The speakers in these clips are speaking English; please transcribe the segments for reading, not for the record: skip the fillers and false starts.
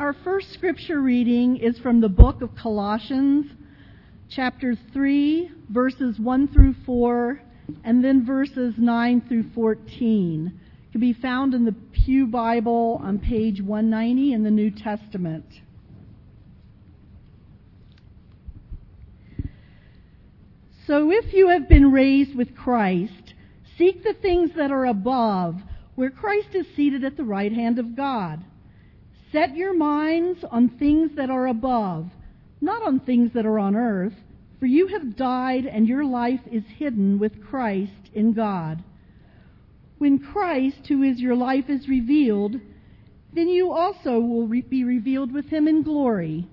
Our first scripture reading is from the book of Colossians, chapter 3, verses 1 through 4, and then verses 9 through 14. It can be found in the Pew Bible on page 190 in the New Testament. So if you have been raised with Christ, seek the things that are above, where Christ is seated at the right hand of God. Set your minds on things that are above, not on things that are on earth, for you have died and your life is hidden with Christ in God. When Christ, who is your life, is revealed, then you also will be revealed with him in glory.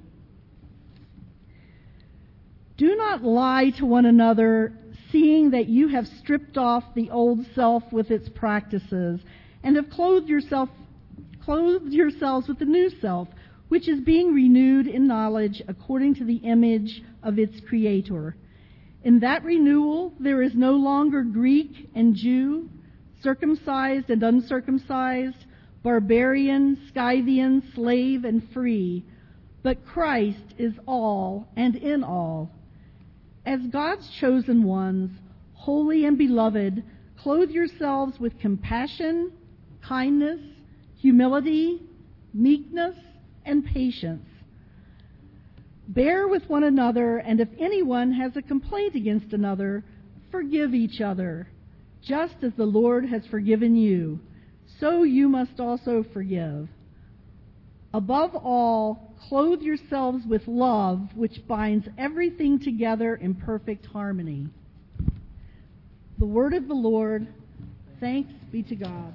Do not lie to one another, seeing that you have stripped off the old self with its practices, and have clothed yourselves with the new self, which is being renewed in knowledge according to the image of its Creator. In that renewal, there is no longer Greek and Jew, circumcised and uncircumcised, barbarian, Scythian, slave and free, but Christ is all and in all. As God's chosen ones, holy and beloved, clothe yourselves with compassion, kindness, humility, meekness, and patience. Bear with one another, and if anyone has a complaint against another, forgive each other. Just as the Lord has forgiven you, so you must also forgive. Above all, clothe yourselves with love, which binds everything together in perfect harmony. The word of the Lord. Thanks be to God.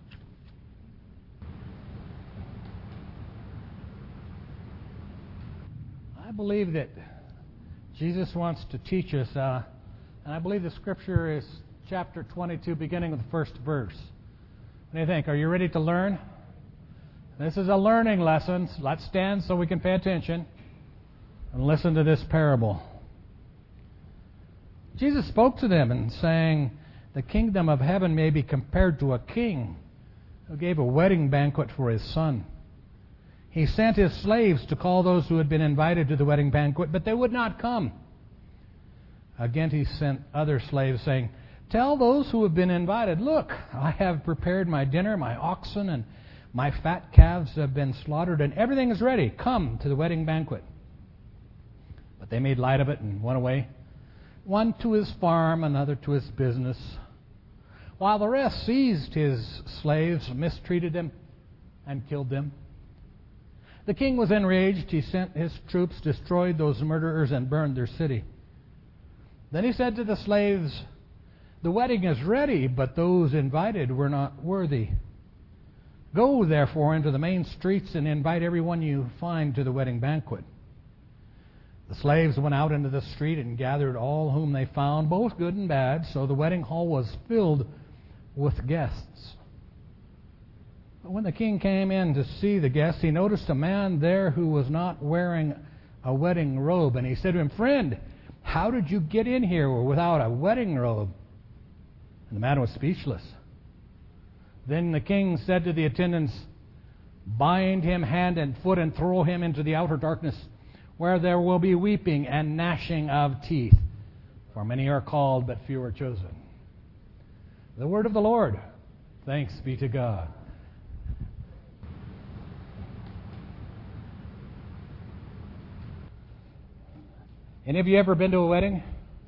I believe that Jesus wants to teach us, and I believe the scripture is chapter 22, beginning with the first verse. What do you think? Are you ready to learn? This is a learning lesson. Let's stand so we can pay attention and listen to this parable. Jesus spoke to them and saying, "The kingdom of heaven may be compared to a king who gave a wedding banquet for his son. He sent his slaves to call those who had been invited to the wedding banquet, but they would not come. Again he sent other slaves, saying, 'Tell those who have been invited, look, I have prepared my dinner, my oxen and my fat calves have been slaughtered, and everything is ready. Come to the wedding banquet.' But they made light of it and went away, one to his farm, another to his business, while the rest seized his slaves, mistreated them, and killed them. The king was enraged. He sent his troops, destroyed those murderers, and burned their city. Then he said to the slaves, 'The wedding is ready, but those invited were not worthy. Go, therefore, into the main streets and invite everyone you find to the wedding banquet.' The slaves went out into the street and gathered all whom they found, both good and bad, so the wedding hall was filled with guests. But when the king came in to see the guests, he noticed a man there who was not wearing a wedding robe. And he said to him, 'Friend, how did you get in here without a wedding robe?' And the man was speechless. Then the king said to the attendants, 'Bind him hand and foot and throw him into the outer darkness, where there will be weeping and gnashing of teeth. For many are called, but few are chosen.'" The word of the Lord. Thanks be to God. Any of you ever been to a wedding?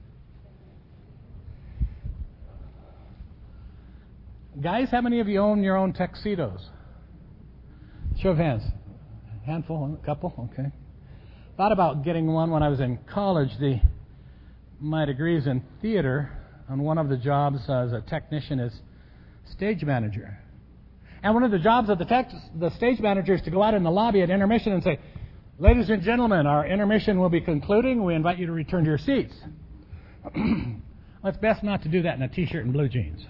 Guys, how many of you own your own tuxedos? Show of hands. A handful, a couple, okay. Thought about getting one when I was in college. My degree's in theater, and one of the jobs as a technician is stage manager. And one of the jobs of the stage manager is to go out in the lobby at intermission and say, "Ladies and gentlemen, our intermission will be concluding. We invite you to return to your seats." Well, it's best not to do that in a t-shirt and blue jeans.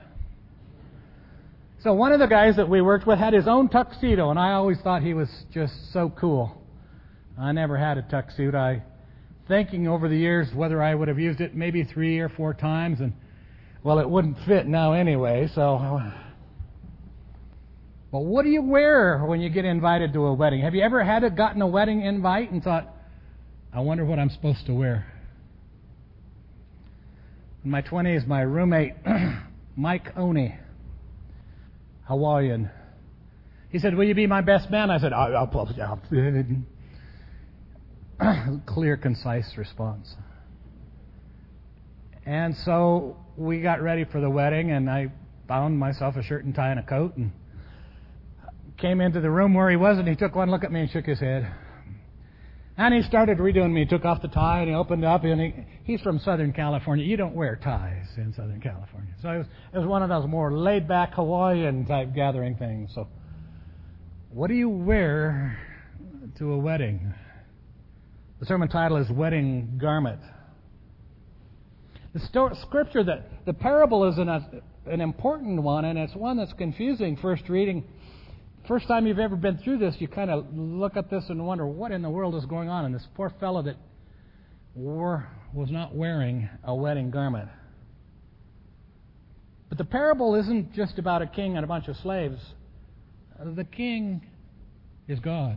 So one of the guys that we worked with had his own tuxedo, and I always thought he was just so cool. I never had a tuxedo. Thinking over the years whether I would have used it maybe 3 or 4 times, and well, it wouldn't fit now anyway, so But what do you wear when you get invited to a wedding? Have you ever gotten a wedding invite and thought, I wonder what I'm supposed to wear? In my 20s, my roommate, Mike Oni, Hawaiian, he said, will you be my best man? I said, I'll clear, concise response. And so we got ready for the wedding, and I found myself a shirt and tie and a coat, and came into the room where he was, and he took one look at me and shook his head. And he started redoing me. He took off the tie, and he opened up, and he's from Southern California. You don't wear ties in Southern California. So it was one of those more laid-back Hawaiian-type gathering things. So what do you wear to a wedding? The sermon title is Wedding Garment. The scripture, the parable is an important one, and it's one that's confusing first reading. First time you've ever been through this, you kind of look at this and wonder what in the world is going on. And this poor fellow that was not wearing a wedding garment. But the parable isn't just about a king and a bunch of slaves. The king is God.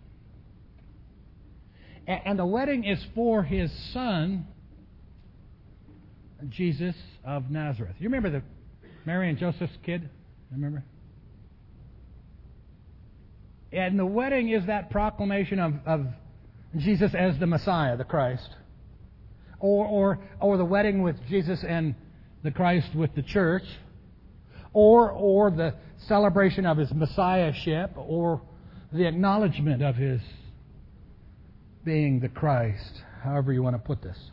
And the wedding is for his son, Jesus of Nazareth. You remember the Mary and Joseph's kid? Remember? And the wedding is that proclamation of Jesus as the Messiah, the Christ. Or the wedding with Jesus and the Christ with the church. Or the celebration of his Messiahship. Or the acknowledgement of his being the Christ. However you want to put this.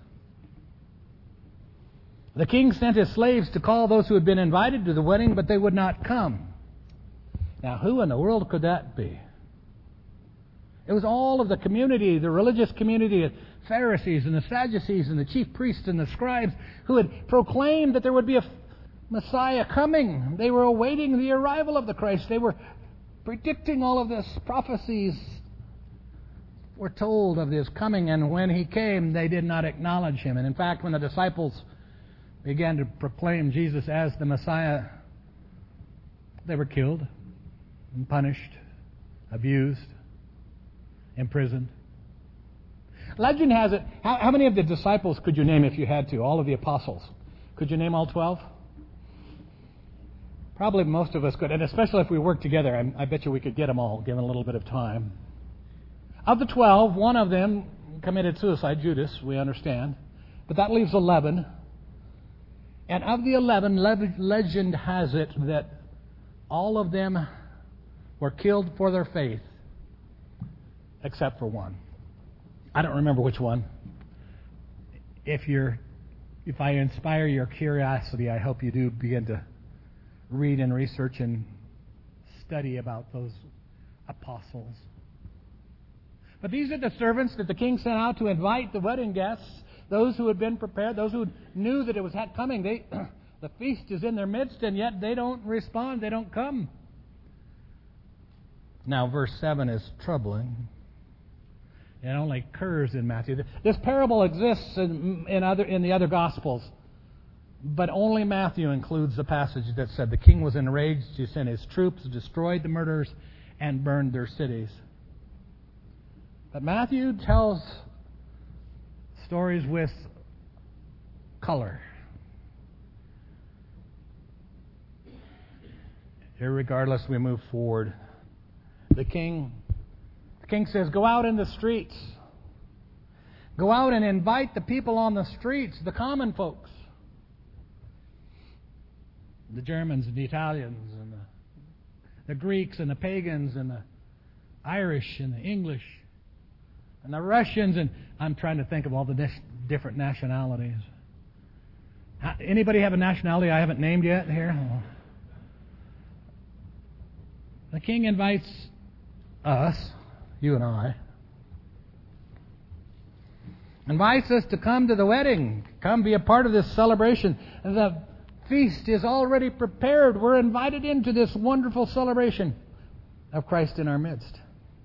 The king sent his slaves to call those who had been invited to the wedding, but they would not come. Now, who in the world could that be? It was all of the community, the religious community, the Pharisees and the Sadducees and the chief priests and the scribes who had proclaimed that there would be a Messiah coming. They were awaiting the arrival of the Christ. They were predicting all of this. Prophecies were told of his coming, and when he came, they did not acknowledge him. And in fact, when the disciples began to proclaim Jesus as the Messiah, they were killed and punished, abused, imprisoned. Legend has it, how many of the disciples could you name if you had to? All of the apostles. Could you name all 12? Probably most of us could, and especially if we worked together, I bet you we could get them all, given a little bit of time. Of the 12, one of them committed suicide, Judas, we understand. But that leaves 11. And of the 11, legend has it that all of them were killed for their faith, except for one. I don't remember which one. If I inspire your curiosity, I hope you do begin to read and research and study about those apostles. But these are the servants that the king sent out to invite the wedding guests, those who had been prepared, those who knew that it was coming. The feast is in their midst, and yet they don't respond, they don't come. Now, verse 7 is troubling. It only occurs in Matthew. This parable exists in the other Gospels, but only Matthew includes the passage that said the king was enraged, he sent his troops, destroyed the murderers, and burned their cities. But Matthew tells stories with color. Irregardless, we move forward. The king says, go out in the streets. Go out and invite the people on the streets, the common folks. The Germans and the Italians and the Greeks and the pagans and the Irish and the English and the Russians, and I'm trying to think of all the different nationalities. Anybody have a nationality I haven't named yet here? The king invites us, you and I, invites us to come to the wedding. Come be a part of this celebration. The feast is already prepared. We're invited into this wonderful celebration of Christ in our midst.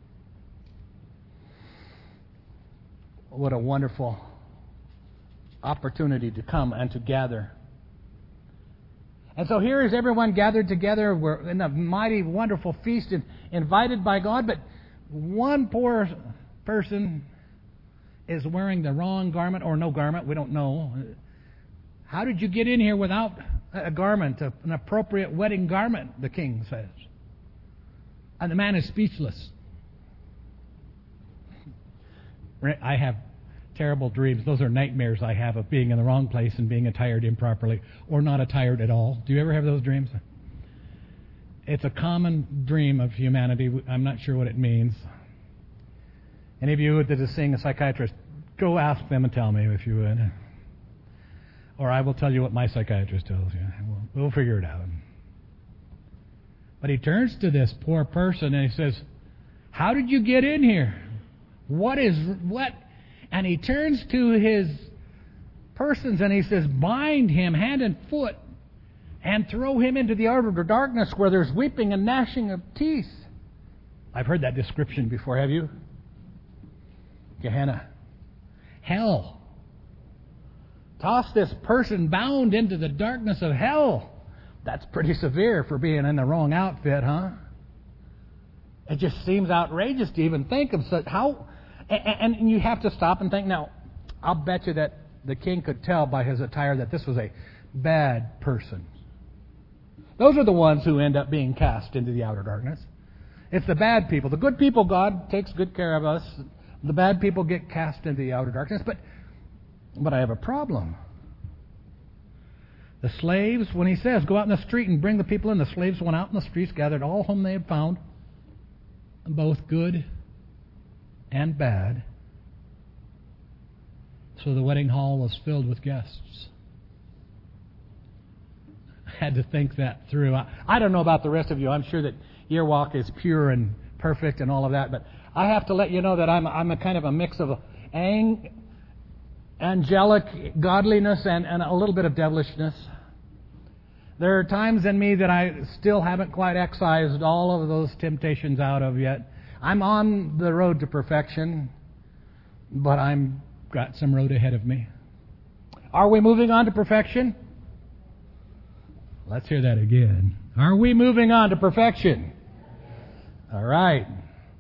What a wonderful opportunity to come and to gather. And so here is everyone gathered together. We're in a mighty, wonderful feast and invited by God. But one poor person is wearing the wrong garment or no garment. We don't know. How did you get in here without a garment, an appropriate wedding garment, the king says. And the man is speechless. I have terrible dreams. Those are nightmares I have of being in the wrong place and being attired improperly or not attired at all. Do you ever have those dreams? It's a common dream of humanity. I'm not sure what it means. Any of you that is seeing a psychiatrist, go ask them and tell me if you would. Or I will tell you what my psychiatrist tells you. We'll figure it out. But he turns to this poor person and he says, how did you get in here? What? And he turns to his persons and he says, bind him hand and foot and throw him into the outer darkness where there's weeping and gnashing of teeth. I've heard that description before, have you? Gehenna. Hell. Toss this person bound into the darkness of hell. That's pretty severe for being in the wrong outfit, huh? It just seems outrageous to even think of such. And you have to stop and think. Now, I'll bet you that the king could tell by his attire that this was a bad person. Those are the ones who end up being cast into the outer darkness. It's the bad people. The good people, God takes good care of us. The bad people get cast into the outer darkness. But I have a problem. The slaves, when he says, go out in the street and bring the people in, the slaves went out in the streets, gathered all whom they had found, both good and bad. So the wedding hall was filled with guests. I had to think that through. I don't know about the rest of you. I'm sure that your walk is pure and perfect and all of that, but I have to let you know that I'm a kind of a mix of angelic godliness and a little bit of devilishness. There are times in me that I still haven't quite excised all of those temptations out of yet. I'm on the road to perfection, but I'm got some road ahead of me. Are we moving on to perfection? Let's hear that again. Are we moving on to perfection? All right.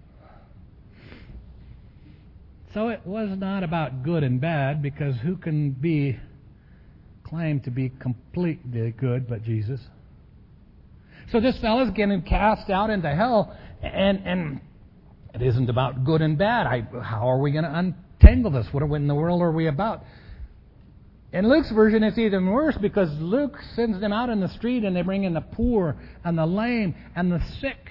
So it was not about good and bad, because who can claim to be completely good but Jesus? So this fellow's getting cast out into hell, and it isn't about good and bad. How are we going to untangle this? What in the world are we about? In Luke's version, it's even worse, because Luke sends them out in the street and they bring in the poor and the lame and the sick.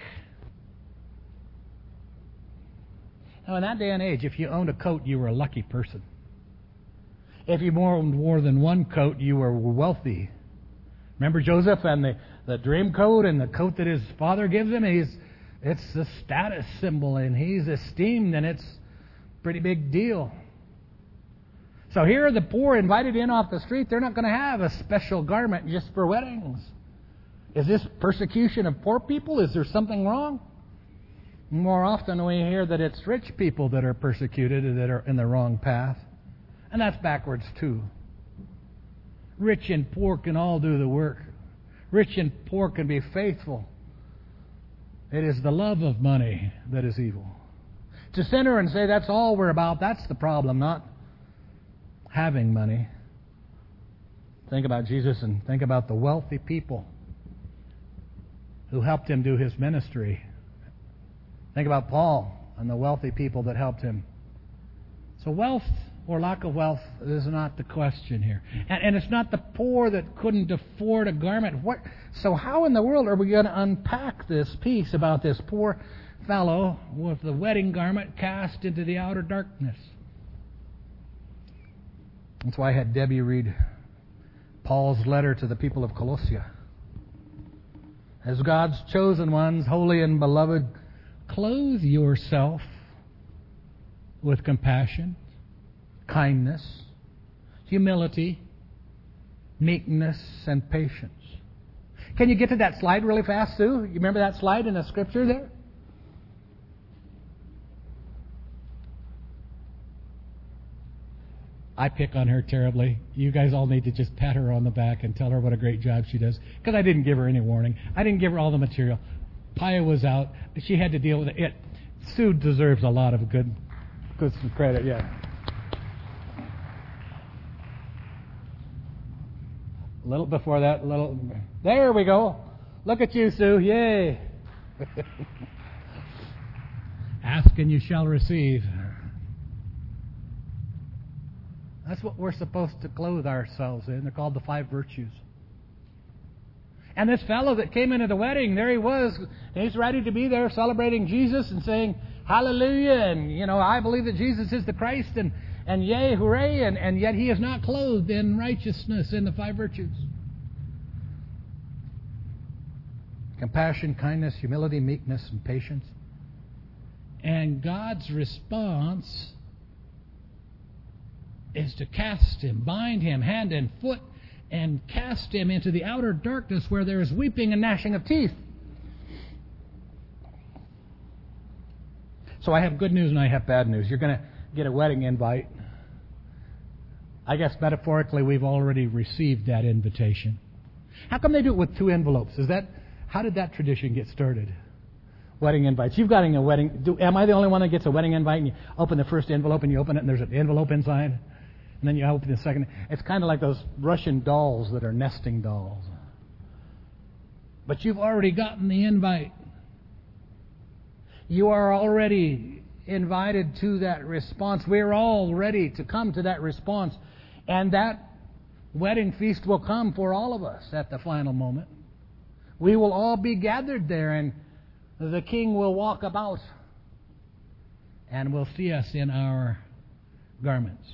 Now, in that day and age, if you owned a coat, you were a lucky person. If you owned more than one coat, you were wealthy. Remember Joseph and the dream coat and the coat that his father gives him? It's a status symbol, and he's esteemed, and it's a pretty big deal. So here are the poor invited in off the street. They're not going to have a special garment just for weddings. Is this persecution of poor people? Is there something wrong? More often we hear that it's rich people that are persecuted and that are in the wrong path. And that's backwards too. Rich and poor can all do the work. Rich and poor can be faithful. It is the love of money that is evil. To center and say that's all we're about, that's the problem, not having money. Think about Jesus and think about the wealthy people who helped him do his ministry. Think about Paul and the wealthy people that helped him. So wealth or lack of wealth is not the question here. And it's not the poor that couldn't afford a garment. So how in the world are we going to unpack this piece about this poor fellow with the wedding garment cast into the outer darkness? That's why I had Debbie read Paul's letter to the people of Colossia. As God's chosen ones, holy and beloved, clothe yourself with compassion, kindness, humility, meekness, and patience. Can you get to that slide really fast, Sue? You remember that slide in the scripture there? I pick on her terribly. You guys all need to just pat her on the back and tell her what a great job she does. Because I didn't give her any warning. I didn't give her all the material. Pia was out. She had to deal with it. Sue deserves a lot of good some credit, yeah. A little before that, there we go. Look at you, Sue. Yay. Ask and you shall receive. That's what we're supposed to clothe ourselves in. They're called the 5 virtues. And this fellow that came into the wedding, there he was. He's ready to be there celebrating Jesus and saying, hallelujah, and, I believe that Jesus is the Christ, and yay, hooray, and yet he is not clothed in righteousness in the 5 virtues. Compassion, kindness, humility, meekness, and patience. And God's response is to cast him, bind him hand and foot, and cast him into the outer darkness where there is weeping and gnashing of teeth. So I have good news and I have bad news. You're going to get a wedding invite. I guess metaphorically we've already received that invitation. How come they do it with 2 envelopes? How did that tradition get started? Wedding invites. You've got a wedding. Am I the only one that gets a wedding invite and you open the first envelope and you open it and there's an envelope inside? And then you open the second. It's kind of like those Russian dolls that are nesting dolls. But you've already gotten the invite. You are already invited to that response. We're all ready to come to that response. And that wedding feast will come for all of us at the final moment. We will all be gathered there, and the King will walk about and will see us in our garments.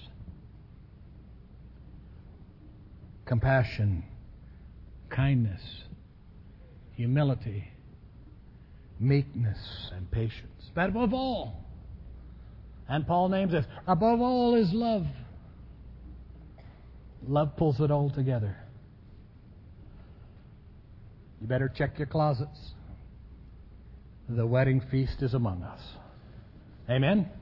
Compassion, kindness, humility, meekness, and patience. But above all, and Paul names this, above all is love. Love pulls it all together. You better check your closets. The wedding feast is among us. Amen?